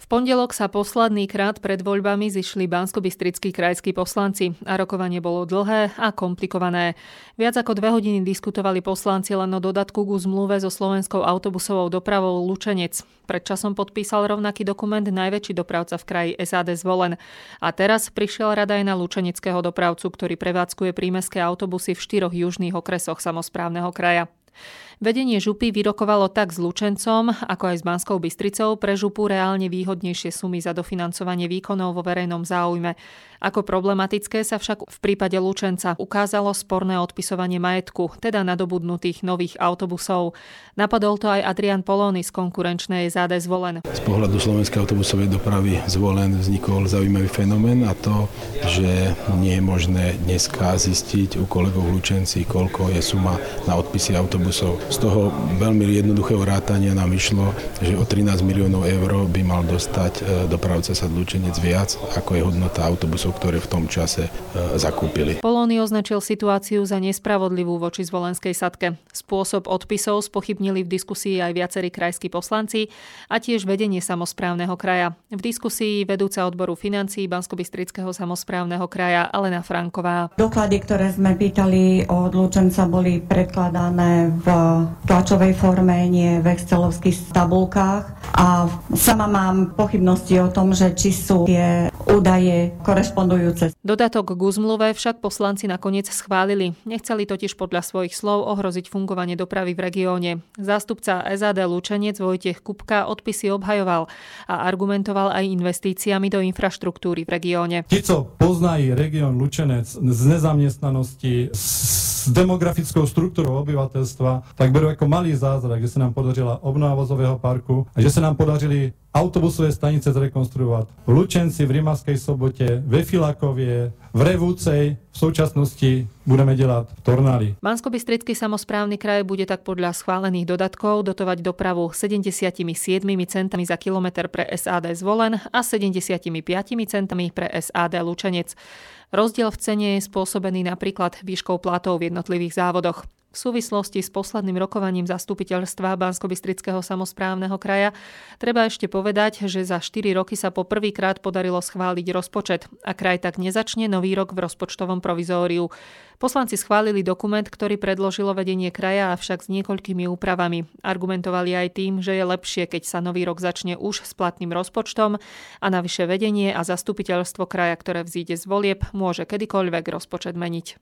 pondelok sa posledný krát pred voľbami zišli banskobystrickí krajskí poslanci a rokovanie bolo dlhé a komplikované. Viac ako 2 hodiny diskutovali poslanci len o dodatku ku zmluve so slovenskou autobusovou dopravou Lučenec. Pred časom podpísal rovnaký dokument najväčší dopravca v kraji SAD Zvolen. A teraz prišiel rada aj na lučeneckého dopravcu, ktorý prevádzkuje prímestské autobusy v 4 južných okresoch samosprávneho kraja. Vedenie župy vyrokovalo tak s Lučencom, ako aj s Banskou Bystricou pre župu reálne výhodnejšie sumy za dofinancovanie výkonov vo verejnom záujme. Ako problematické sa však v prípade Lučenca ukázalo sporné odpisovanie majetku, teda nadobudnutých nových autobusov. Napadol to aj Adrian Polóny z konkurenčnej SAD Zvolen. Z pohľadu slovenskej autobusovej dopravy Zvolen vznikol zaujímavý fenomén a to, že nie je možné dneska zistiť u kolegov v Lučenci, koľko je suma na odpisy autobusov. Z toho veľmi jednoduchého rátania nám išlo, že o 13 miliónov eur by mal dostať dopravca SAD Lučenec viac, ako je hodnota autobusov, ktoré v tom čase zakúpili. Polóny označil situáciu za nespravodlivú voči zvolenskej sadke. Spôsob odpisov spochybnili v diskusii aj viacerí krajskí poslanci a tiež vedenie samosprávneho kraja. V diskusii vedúca odboru financií Banskobystrického samosprávneho kraja Alena Franková. Doklady, ktoré sme pýtali od Lučenca, boli predkladané v tlačovej forme, nie v excelovských tabulkách a sama mám pochybnosti o tom, že či sú tie údaje korešpondujúce. Dodatok k zmluve však poslanci nakoniec schválili. Nechceli totiž podľa svojich slov ohroziť fungovanie dopravy v regióne. Zástupca SAD Lučenec Vojtech Kupka odpisy obhajoval a argumentoval aj investíciami do infraštruktúry v regióne. Tí, co poznají región Lučenec z nezamestnanosti, s demografickou štruktúrou obyvateľstva, tak berú ako malý zázrak, že sa nám podarila obnova vozového parku a že sa nám podarili autobusové stanice zrekonstruovať v Lučenci, v Rimavskej Sobote, ve Filakovie, v Revúcej, v súčasnosti budeme delať v Tornáli. Banskobystrický samosprávny kraj bude tak podľa schválených dodatkov dotovať dopravu 77 centami za kilometr pre SAD Zvolen a 75 centami pre SAD Lučenec. Rozdiel v cene je spôsobený napríklad výškou platov v jednotlivých závodoch. V súvislosti s posledným rokovaním zastupiteľstva Banskobystrického samosprávneho kraja treba ešte povedať, že za 4 roky sa po prvýkrát podarilo schváliť rozpočet a kraj tak nezačne nový rok v rozpočtovom provizóriu. Poslanci schválili dokument, ktorý predložilo vedenie kraja, avšak s niekoľkými úpravami. Argumentovali aj tým, že je lepšie, keď sa nový rok začne už s platným rozpočtom a navyše vedenie a zastupiteľstvo kraja, ktoré vzíde z volieb, môže kedykoľvek rozpočet meniť.